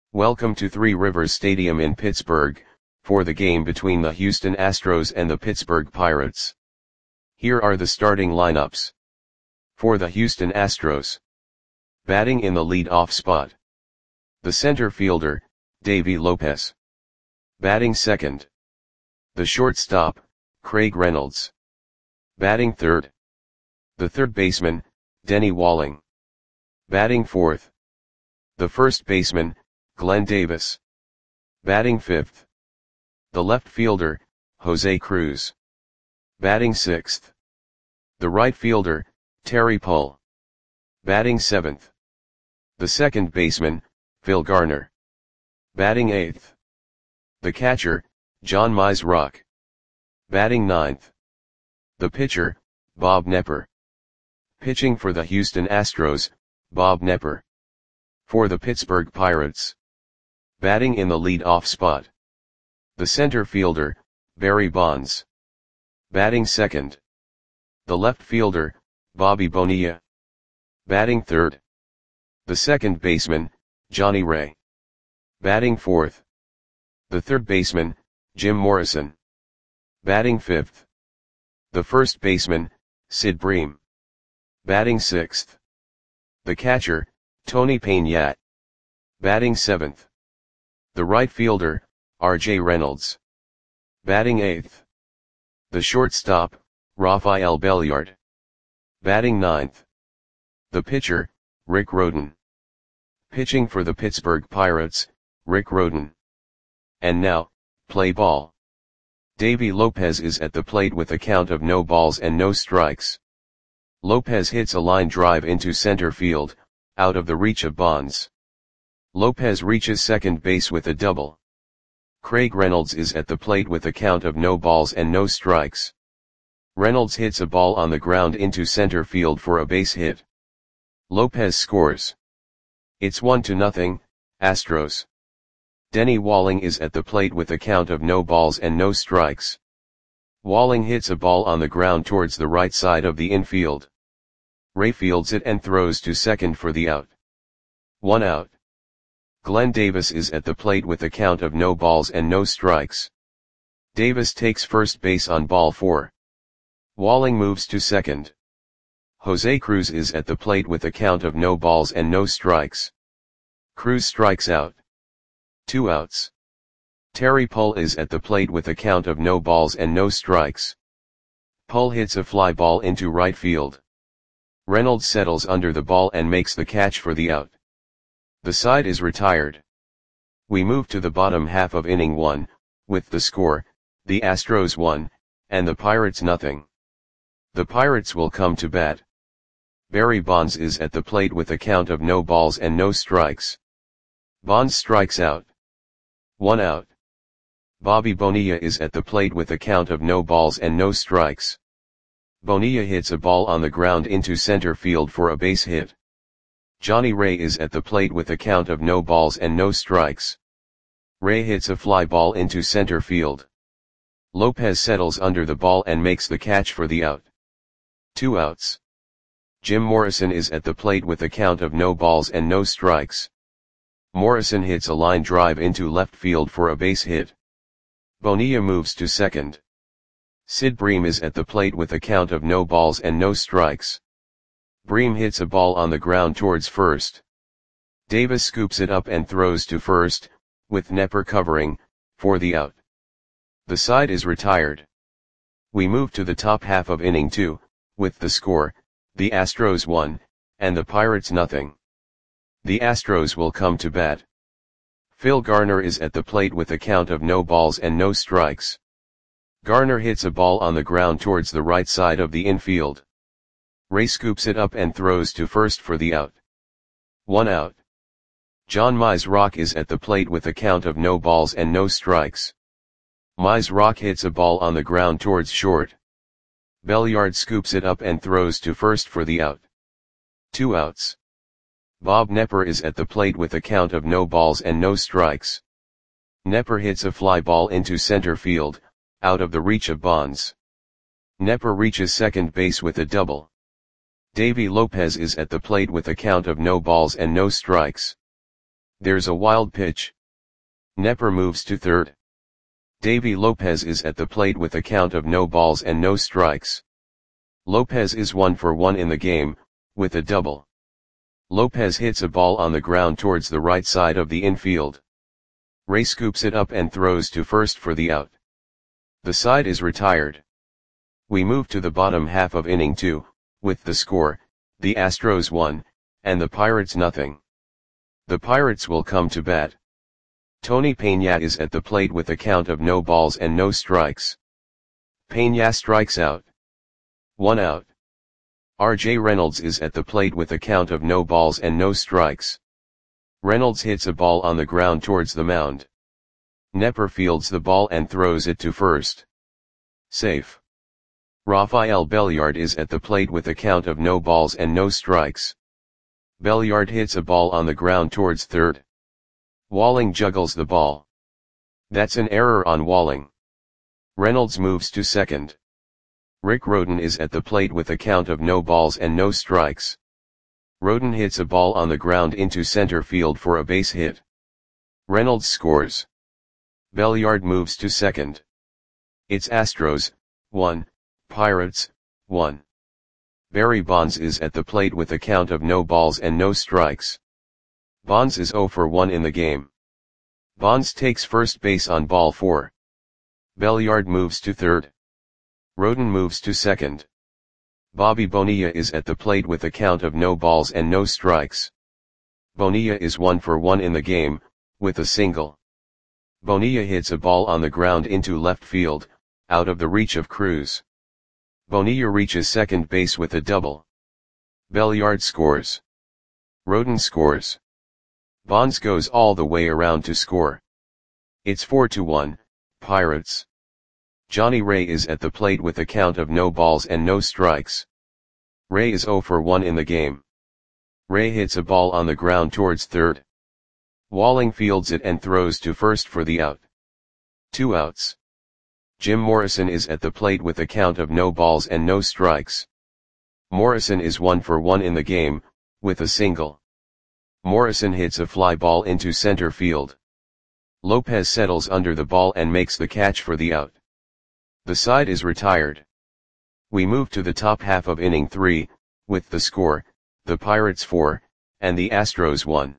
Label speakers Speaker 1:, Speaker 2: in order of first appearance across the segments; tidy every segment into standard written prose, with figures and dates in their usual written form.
Speaker 1: Welcome to Three Rivers Stadium in Pittsburgh, for the game between the Houston Astros and the Pittsburgh Pirates. Here are the starting lineups. For the Houston Astros. Batting in the lead-off spot. The center fielder, Davey Lopez. Batting second. The shortstop, Craig Reynolds. Batting third. The third baseman, Denny Walling. Batting fourth. The first baseman, Glenn Davis. Batting fifth. The left fielder, Jose Cruz. Batting sixth. The right fielder, Terry Pull. Batting seventh. The second baseman, Phil Garner. Batting eighth. The catcher, John Mizrock. Batting ninth. The pitcher, Bob Knepper. Pitching for the Houston Astros, Bob Knepper. For the Pittsburgh Pirates. Batting in the lead-off spot. The center fielder, Barry Bonds. Batting second. The left fielder, Bobby Bonilla. Batting third. The second baseman, Johnny Ray. Batting fourth. The third baseman, Jim Morrison. Batting fifth. The first baseman, Sid Bream. Batting sixth. The catcher, Tony Peña. Batting seventh. The right fielder, R.J. Reynolds. Batting eighth. The shortstop, Rafael Belliard. Batting ninth. The pitcher, Rick Rhoden. Pitching for the Pittsburgh Pirates, Rick Rhoden. And now, play ball. Davey Lopez is at the plate with a count of no balls and no strikes. Lopez hits a line drive into center field, out of the reach of Bonds. Lopez reaches second base with a double. Craig Reynolds is at the plate with a count of no balls and no strikes. Reynolds hits a ball on the ground into center field for a base hit. Lopez scores. It's 1-0, Astros. Denny Walling is at the plate with a count of no balls and no strikes. Walling hits a ball on the ground towards the right side of the infield. Ray fields it and throws to second for the out. 1 out. Glenn Davis is at the plate with a count of no balls and no strikes. Davis takes first base on ball 4. Walling moves to second. Jose Cruz is at the plate with a count of no balls and no strikes. Cruz strikes out. 2 outs. Terry Pull is at the plate with a count of no balls and no strikes. Pull hits a fly ball into right field. Reynolds settles under the ball and makes the catch for the out. The side is retired. We move to the bottom half of inning 1, with the score, the Astros 1, and the Pirates 0. The Pirates will come to bat. Barry Bonds is at the plate with a count of no balls and no strikes. Bonds strikes out. 1 out. Bobby Bonilla is at the plate with a count of no balls and no strikes. Bonilla hits a ball on the ground into center field for a base hit. Johnny Ray is at the plate with a count of no balls and no strikes. Ray hits a fly ball into center field. Lopez settles under the ball and makes the catch for the out. 2 outs. Jim Morrison is at the plate with a count of no balls and no strikes. Morrison hits a line drive into left field for a base hit. Bonilla moves to second. Sid Bream is at the plate with a count of no balls and no strikes. Bream hits a ball on the ground towards first. Davis scoops it up and throws to first, with Knepper covering, for the out. The side is retired. We move to the top half of inning 2, with the score, the Astros 1, and the Pirates 0. The Astros will come to bat. Phil Garner is at the plate with a count of no balls and no strikes. Garner hits a ball on the ground towards the right side of the infield. Ray scoops it up and throws to first for the out. 1 out. John Mizrock is at the plate with a count of no balls and no strikes. Mizrock hits a ball on the ground towards short. Belliard scoops it up and throws to first for the out. 2 outs. Bob Knepper is at the plate with a count of no balls and no strikes. Knepper hits a fly ball into center field, out of the reach of Bonds. Knepper reaches second base with a double. Davey Lopez is at the plate with a count of no balls and no strikes. There's a wild pitch. Nepper moves to third. Davy Lopez is at the plate with a count of no balls and no strikes. Lopez is 1 for 1 in the game, with a double. Lopez hits a ball on the ground towards the right side of the infield. Ray scoops it up and throws to first for the out. The side is retired. We move to the bottom half of inning 2, with the score, the Astros 1, and the Pirates nothing. The Pirates will come to bat. Tony Peña is at the plate with a count of no balls and no strikes. Peña strikes out. 1 out. R.J. Reynolds is at the plate with a count of no balls and no strikes. Reynolds hits a ball on the ground towards the mound. Nepper fields the ball and throws it to first. Safe. Rafael Belliard is at the plate with a count of no balls and no strikes. Belliard hits a ball on the ground towards third. Walling juggles the ball. That's an error on Walling. Reynolds moves to second. Rick Rhoden is at the plate with a count of no balls and no strikes. Rhoden hits a ball on the ground into center field for a base hit. Reynolds scores. Belliard moves to second. It's Astros, 1, Pirates, 1. Barry Bonds is at the plate with a count of no balls and no strikes. Bonds is 0 for 1 in the game. Bonds takes first base on ball 4. Belliard moves to third. Rhoden moves to second. Bobby Bonilla is at the plate with a count of no balls and no strikes. Bonilla is 1 for 1 in the game, with a single. Bonilla hits a ball on the ground into left field, out of the reach of Cruz. Bonilla reaches second base with a double. Belliard scores. Rhoden scores. Bonds goes all the way around to score. It's 4-1, Pirates. Johnny Ray is at the plate with a count of no balls and no strikes. Ray is 0 for 1 in the game. Ray hits a ball on the ground towards third. Walling fields it and throws to first for the out. 2 outs. Jim Morrison is at the plate with a count of no balls and no strikes. Morrison is 1 for 1 in the game, with a single. Morrison hits a fly ball into center field. Lopez settles under the ball and makes the catch for the out. The side is retired. We move to the top half of inning 3, with the score, the Pirates 4, and the Astros 1.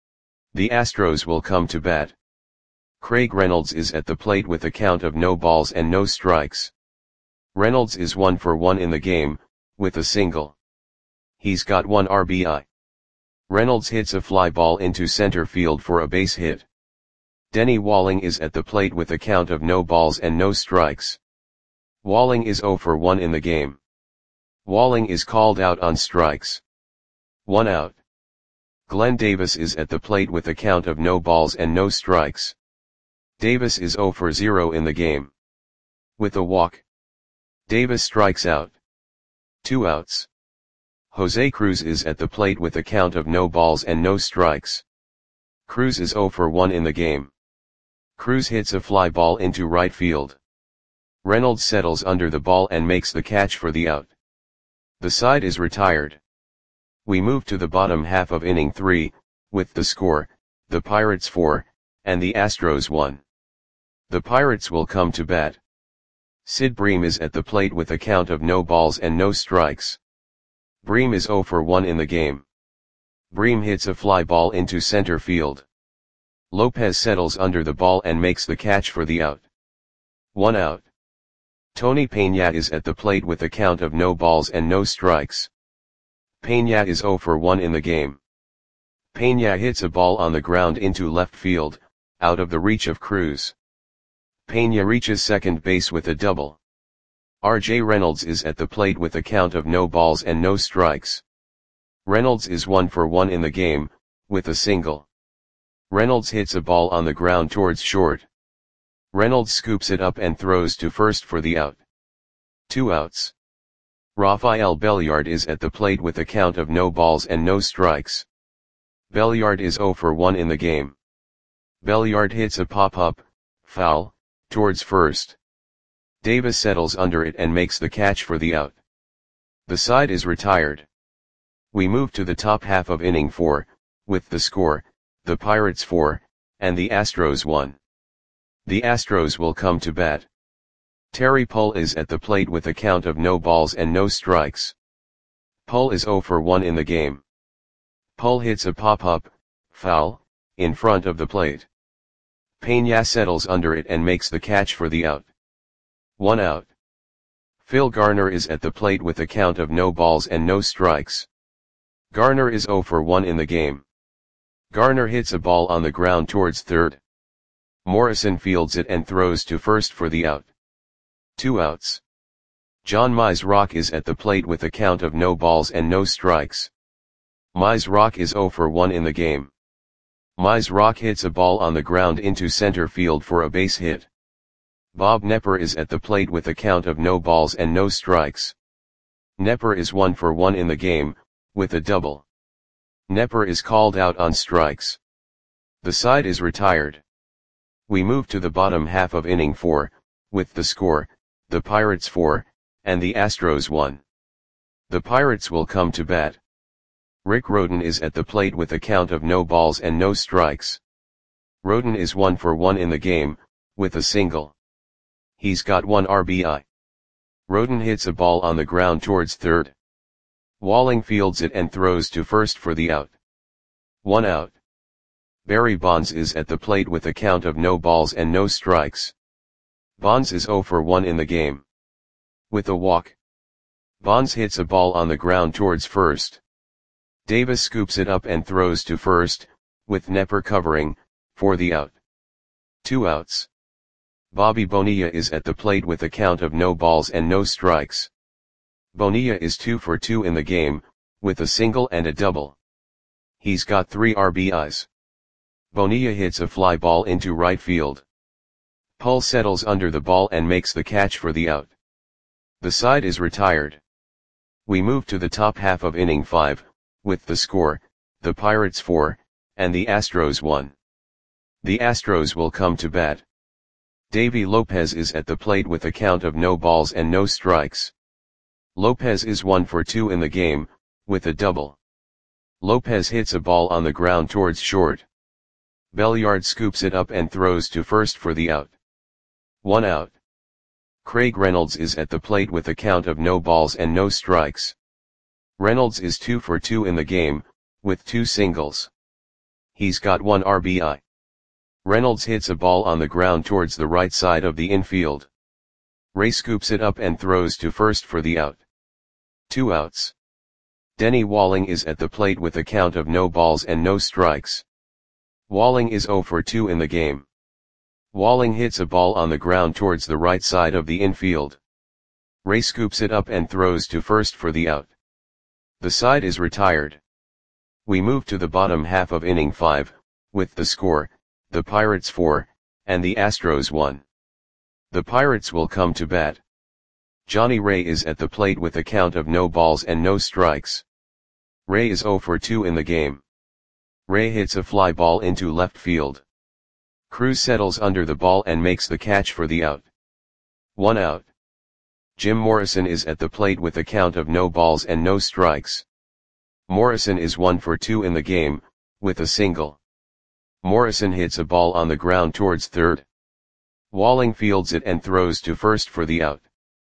Speaker 1: The Astros will come to bat. Craig Reynolds is at the plate with a count of no balls and no strikes. Reynolds is 1 for 1 in the game, with a single. He's got 1 RBI. Reynolds hits a fly ball into center field for a base hit. Denny Walling is at the plate with a count of no balls and no strikes. Walling is 0 for 1 in the game. Walling is called out on strikes. 1 out. Glenn Davis is at the plate with a count of no balls and no strikes. Davis is 0 for 0 in the game. With a walk. Davis strikes out. 2 outs. Jose Cruz is at the plate with a count of no balls and no strikes. Cruz is 0 for 1 in the game. Cruz hits a fly ball into right field. Reynolds settles under the ball and makes the catch for the out. The side is retired. We move to the bottom half of inning 3, with the score, the Pirates 4, and the Astros 1. The Pirates will come to bat. Sid Bream is at the plate with a count of no balls and no strikes. Bream is 0 for 1 in the game. Bream hits a fly ball into center field. Lopez settles under the ball and makes the catch for the out. 1 out. Tony Peña is at the plate with a count of no balls and no strikes. Peña is 0 for 1 in the game. Peña hits a ball on the ground into left field, out of the reach of Cruz. Peña reaches second base with a double. R.J. Reynolds is at the plate with a count of no balls and no strikes. Reynolds is 1 for 1 in the game, with a single. Reynolds hits a ball on the ground towards short. Reynolds scoops it up and throws to first for the out. 2 outs. Rafael Belliard is at the plate with a count of no balls and no strikes. Belliard is 0 for 1 in the game. Belliard hits a pop-up, foul, towards first. Davis settles under it and makes the catch for the out. The side is retired. We move to the top half of inning 4, with the score, the Pirates 4, and the Astros 1. The Astros will come to bat. Terry Pull is at the plate with a count of no balls and no strikes. Pull is 0 for 1 in the game. Pull hits a pop-up, foul, in front of the plate. Peña settles under it and makes the catch for the out. 1 out. Phil Garner is at the plate with a count of no balls and no strikes. Garner is 0 for 1 in the game. Garner hits a ball on the ground towards third. Morrison fields it and throws to first for the out. 2 outs. John Mize is at the plate with a count of no balls and no strikes. Mize is 0 for 1 in the game. Mize hits a ball on the ground into center field for a base hit. Bob Knepper is at the plate with a count of no balls and no strikes. Knepper is 1 for 1 in the game, with a double. Knepper is called out on strikes. The side is retired. We move to the bottom half of inning 4, with the score, the Pirates 4, and the Astros 1. The Pirates will come to bat. Rick Rhoden is at the plate with a count of no balls and no strikes. Rhoden is 1 for 1 in the game, with a single. He's got 1 RBI. Rhoden hits a ball on the ground towards third. Walling fields it and throws to first for the out. 1 out. Barry Bonds is at the plate with a count of no balls and no strikes. Bonds is 0 for 1 in the game. With a walk. Bonds hits a ball on the ground towards first. Davis scoops it up and throws to first, with Knepper covering, for the out. 2 outs. Bobby Bonilla is at the plate with a count of no balls and no strikes. Bonilla is 2 for 2 in the game, with a single and a double. He's got 3 RBIs. Bonilla hits a fly ball into right field. Pull settles under the ball and makes the catch for the out. The side is retired. We move to the top half of inning 5, with the score, the Pirates 4, and the Astros 1. The Astros will come to bat. Davy Lopez is at the plate with a count of no balls and no strikes. Lopez is 1 for 2 in the game, with a double. Lopez hits a ball on the ground towards short. Belliard scoops it up and throws to first for the out. 1 out. Craig Reynolds is at the plate with a count of no balls and no strikes. Reynolds is 2 for 2 in the game, with 2 singles. He's got 1 RBI. Reynolds hits a ball on the ground towards the right side of the infield. Ray scoops it up and throws to first for the out. 2 outs. Denny Walling is at the plate with a count of no balls and no strikes. Walling is 0 for 2 in the game. Walling hits a ball on the ground towards the right side of the infield. Ray scoops it up and throws to first for the out. The side is retired. We move to the bottom half of inning 5, with the score, the Pirates 4, and the Astros 1. The Pirates will come to bat. Johnny Ray is at the plate with a count of no balls and no strikes. Ray is 0 for 2 in the game. Ray hits a fly ball into left field. Cruz settles under the ball and makes the catch for the out. 1 out. Jim Morrison is at the plate with a count of no balls and no strikes. Morrison is 1 for 2 in the game, with a single. Morrison hits a ball on the ground towards third. Walling fields it and throws to first for the out.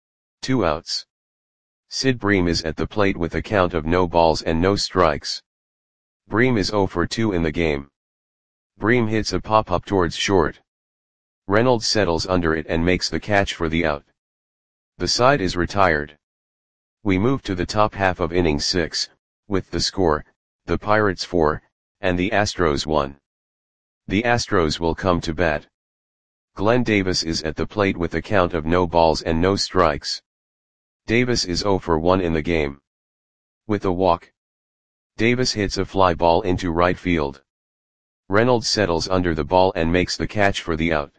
Speaker 1: 2 outs. Sid Bream is at the plate with a count of no balls and no strikes. Bream is 0 for 2 in the game. Bream hits a pop-up towards short. Reynolds settles under it and makes the catch for the out. The side is retired. We move to the top half of inning 6, with the score, the Pirates 4, and the Astros 1. The Astros will come to bat. Glenn Davis is at the plate with a count of no balls and no strikes. Davis is 0 for 1 in the game. With a walk. Davis hits a fly ball into right field. Reynolds settles under the ball and makes the catch for the out.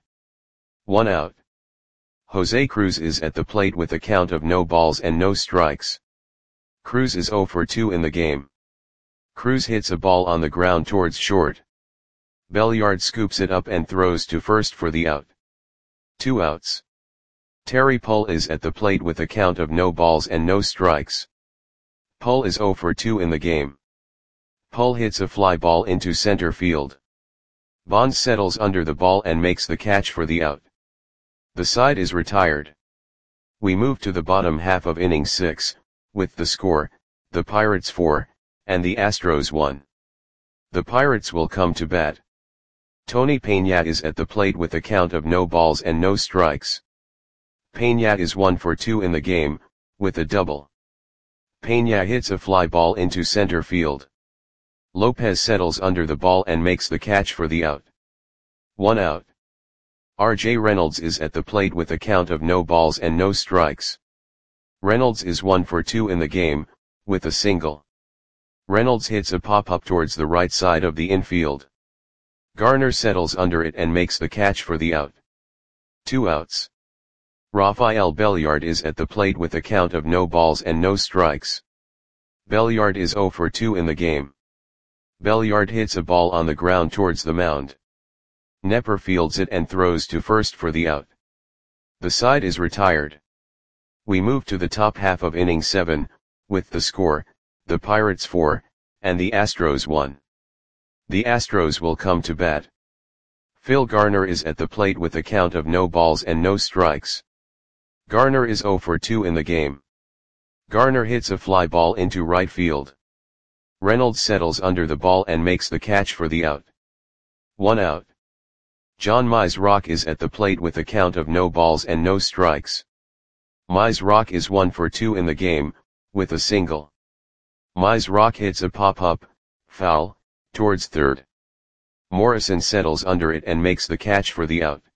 Speaker 1: 1 out. Jose Cruz is at the plate with a count of no balls and no strikes. Cruz is 0 for 2 in the game. Cruz hits a ball on the ground towards short. Belliard scoops it up and throws to first for the out. 2 outs. Terry Pull is at the plate with a count of no balls and no strikes. Pull is 0 for 2 in the game. Pull hits a fly ball into center field. Bonds settles under the ball and makes the catch for the out. The side is retired. We move to the bottom half of inning 6, with the score, the Pirates 4, and the Astros 1. The Pirates will come to bat. Tony Peña is at the plate with a count of no balls and no strikes. Peña is 1 for 2 in the game, with a double. Peña hits a fly ball into center field. Lopez settles under the ball and makes the catch for the out. 1 out. R.J. Reynolds is at the plate with a count of no balls and no strikes. Reynolds is 1 for 2 in the game, with a single. Reynolds hits a pop-up towards the right side of the infield. Garner settles under it and makes the catch for the out. 2 outs. Rafael Belliard is at the plate with a count of no balls and no strikes. Belliard is 0 for 2 in the game. Belliard hits a ball on the ground towards the mound. Nepper fields it and throws to first for the out. The side is retired. We move to the top half of inning 7, with the score, the Pirates 4, and the Astros 1. The Astros will come to bat. Phil Garner is at the plate with a count of no balls and no strikes. Garner is 0 for 2 in the game. Garner hits a fly ball into right field. Reynolds settles under the ball and makes the catch for the out. 1 out. John Mizrachi is at the plate with a count of no balls and no strikes. Mizrachi is 1 for 2 in the game, with a single. Mizrachi hits a pop-up, foul, towards third. Morrison settles under it and makes the catch for the out.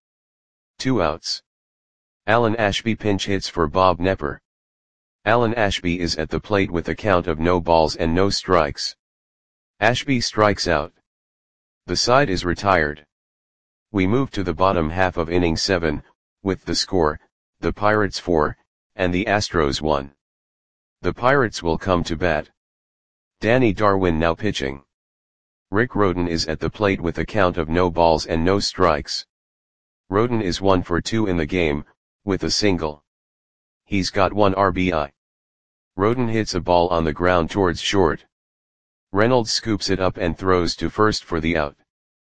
Speaker 1: 2 outs. Alan Ashby pinch hits for Bob Nepper. Alan Ashby is at the plate with a count of no balls and no strikes. Ashby strikes out. The side is retired. We move to the bottom half of inning 7, with the score, the Pirates 4, and the Astros 1. The Pirates will come to bat. Danny Darwin now pitching. Rick Rhoden is at the plate with a count of no balls and no strikes. Rhoden is 1 for 2 in the game, with a single. He's got 1 RBI. Rhoden hits a ball on the ground towards short. Reynolds scoops it up and throws to first for the out.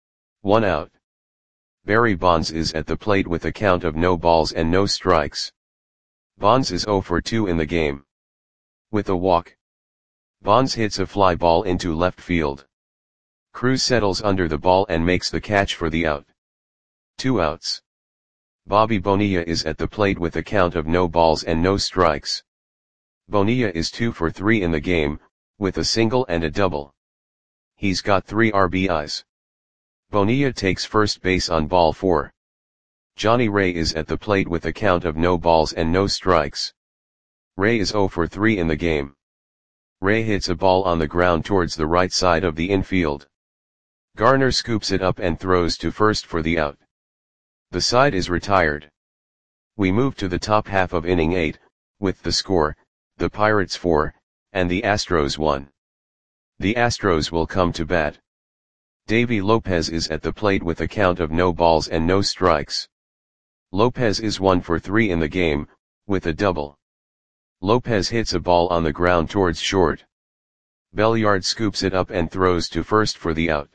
Speaker 1: 1 out. Barry Bonds is at the plate with a count of no balls and no strikes. Bonds is 0 for 2 in the game. With a walk. Bonds hits a fly ball into left field. Cruz settles under the ball and makes the catch for the out. 2 outs. Bobby Bonilla is at the plate with a count of no balls and no strikes. Bonilla is 2 for 3 in the game, with a single and a double. He's got 3 RBIs. Bonilla takes first base on ball 4. Johnny Ray is at the plate with a count of no balls and no strikes. Ray is 0 for 3 in the game. Ray hits a ball on the ground towards the right side of the infield. Garner scoops it up and throws to first for the out. The side is retired. We move to the top half of inning 8, with the score, the Pirates 4, and the Astros 1. The Astros will come to bat. Davy Lopez is at the plate with a count of no balls and no strikes. Lopez is 1 for 3 in the game, with a double. Lopez hits a ball on the ground towards short. Belliard scoops it up and throws to first for the out.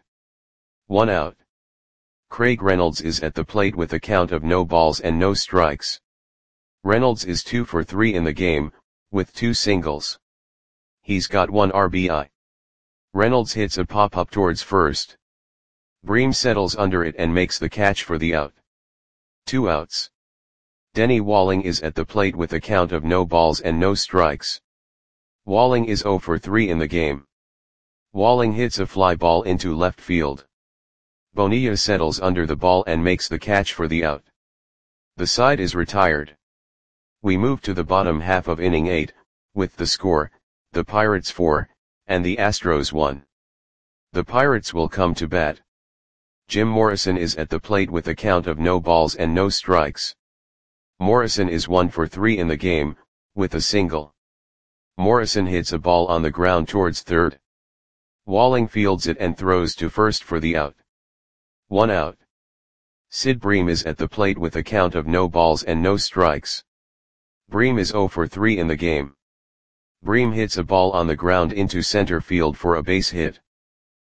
Speaker 1: 1 out. Craig Reynolds is at the plate with a count of no balls and no strikes. Reynolds is 2 for 3 in the game, with 2 singles. He's got 1 RBI. Reynolds hits a pop-up towards first. Bream settles under it and makes the catch for the out. 2 outs. Denny Walling is at the plate with a count of no balls and no strikes. Walling is 0 for 3 in the game. Walling hits a fly ball into left field. Bonilla settles under the ball and makes the catch for the out. The side is retired. We move to the bottom half of inning 8, with the score, the Pirates 4, and the Astros 1. The Pirates will come to bat. Jim Morrison is at the plate with a count of no balls and no strikes. Morrison is 1 for 3 in the game, with a single. Morrison hits a ball on the ground towards third. Walling fields it and throws to first for the out. 1 out. Sid Bream is at the plate with a count of no balls and no strikes. Bream is 0 for 3 in the game. Bream hits a ball on the ground into center field for a base hit.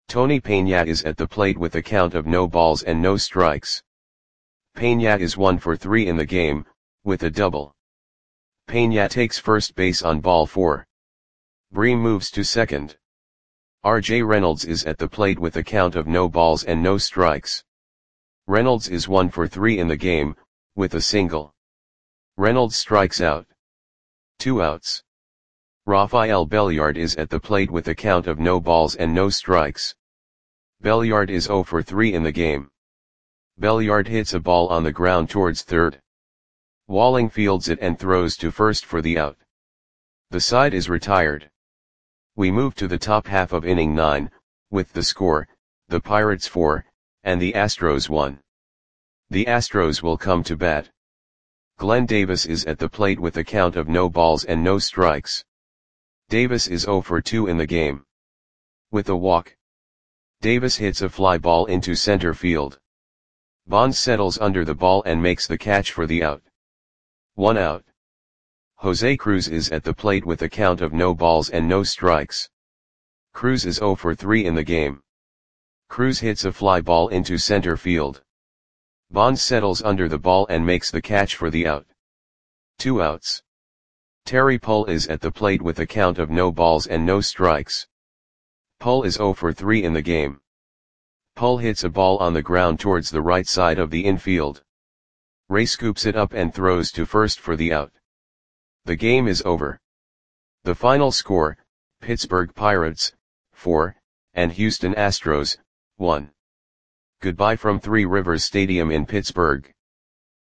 Speaker 1: Tony Peña is at the plate with a count of no balls and no strikes. Peña is 1 for 3 in the game, with a double. Peña takes first base on ball 4. Bream moves to second. R.J. Reynolds is at the plate with a count of no balls and no strikes. Reynolds is 1 for 3 in the game, with a single. Reynolds strikes out. 2 outs. Rafael Belliard is at the plate with a count of no balls and no strikes. Belliard is 0 for 3 in the game. Belliard hits a ball on the ground towards third. Walling fields it and throws to first for the out. The side is retired. We move to the top half of inning 9, with the score, the Pirates 4, and the Astros 1. The Astros will come to bat. Glenn Davis is at the plate with a count of no balls and no strikes. Davis is 0 for 2 in the game. With a walk, Davis hits a fly ball into center field. Bonds settles under the ball and makes the catch for the out. 1 out. Jose Cruz is at the plate with a count of no balls and no strikes. Cruz is 0 for 3 in the game. Cruz hits a fly ball into center field. Bonds settles under the ball and makes the catch for the out. 2 outs. Terry Pull is at the plate with a count of no balls and no strikes. Pull is 0 for 3 in the game. Pull hits a ball on the ground towards the right side of the infield. Ray scoops it up and throws to first for the out. The game is over. The final score, Pittsburgh Pirates, 4, and Houston Astros, 1. Goodbye from Three Rivers Stadium in Pittsburgh.